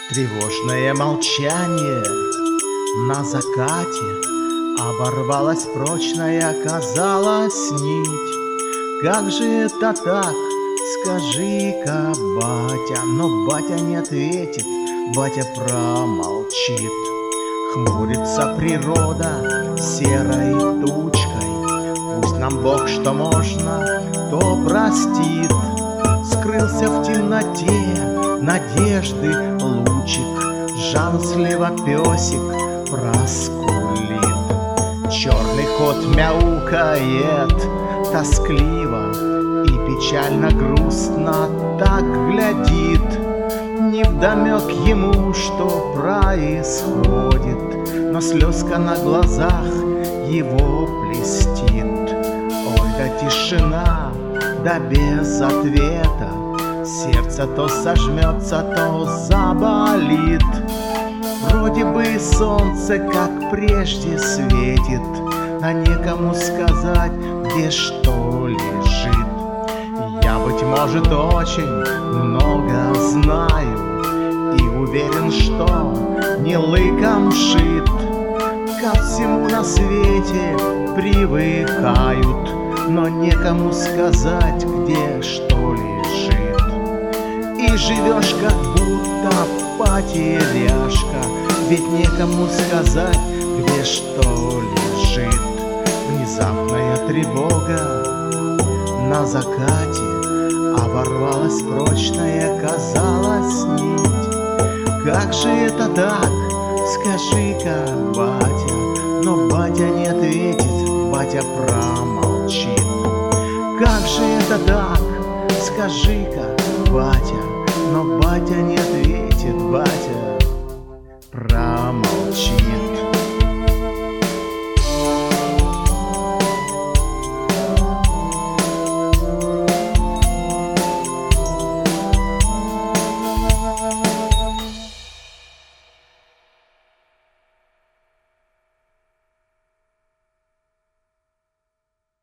Тревожное молчание на закате, оборвалась прочная, казалась нить. Как же это так, скажи-ка, батя? Но батя не ответит, батя промолчит. Хмурится природа серой тучкой, пусть нам Бог что можно, то простит. Скрылся в темноте надежды лучик, жалостливо песик проскулит. Черный кот мяукает тоскливо и печально грустно так глядит. Невдомек ему, что происходит, но слезка на глазах его блестит. Ой, да тишина, да без ответа, сердце то сожмется, то заболит. Вроде бы солнце, как прежде, светит, а некому сказать, где что лежит. Я, быть может, очень много знаю и уверен, что не лыком шит. Ко всему на свете привыкают, но некому сказать, где что лежит. И живешь как будто потеряшка, ведь некому сказать, где что лежит. Внезапная тревога на закате, оборвалась прочная, казалась нить. Как же это так, скажи-ка, батя? Но батя не ответит, батя промолчит. Как же это так, скажи-ка, батя? Но батя не ответит, батя